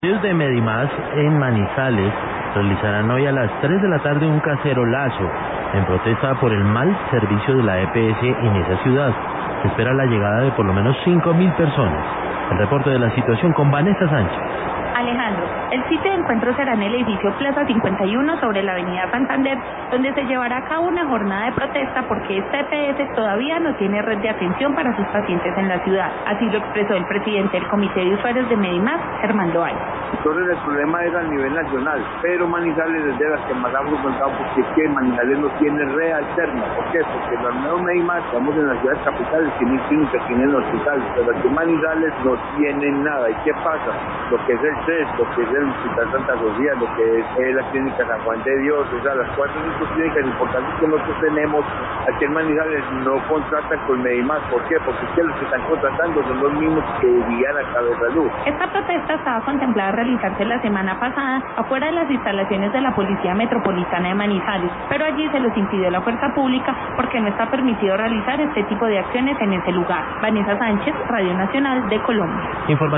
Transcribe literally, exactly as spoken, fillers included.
De Medimás en Manizales realizarán hoy a las tres de la tarde un cacerolazo en protesta por el mal servicio de la E P S en esa ciudad. Se espera la llegada de por lo menos cinco mil personas. El reporte de la situación con Vanessa Sánchez. Alejandro, el sitio de encuentro será en el edificio Plaza cincuenta y uno sobre la avenida Santander, donde se llevará a cabo una jornada de protesta porque esta E P S todavía no tiene red de atención para sus pacientes en la ciudad. Así lo expresó el presidente del Comité de Usuarios de Medimás, Germán Loaiza. Entonces el problema es a nivel nacional, pero Manizales es de las que más ha afrontado porque es que Manizales no tiene red alterna. ¿Por qué? Porque los nuevos Medimás, estamos en las ciudades capitales, tienen clínicas, tienen hospitales, pero aquí Manizales no tienen nada. ¿Y qué pasa? Lo que es el C E S, lo que es el Hospital Santa Sofía, lo que es eh, la clínica San Juan de Dios, o sea, las cuatro o cinco clínicas importantes que nosotros tenemos aquí en Manizales no contratan con Medimás. ¿Por qué? Porque es que los que están contratando son los mismos que irían a Cabeza Luz. Esta protesta estaba contemplada realizarse la semana pasada afuera de las instalaciones de la Policía Metropolitana de Manizales, pero allí se los impidió la fuerza pública porque no está permitido realizar este tipo de acciones en ese lugar. Vanessa Sánchez, Radio Nacional de Colombia. Informa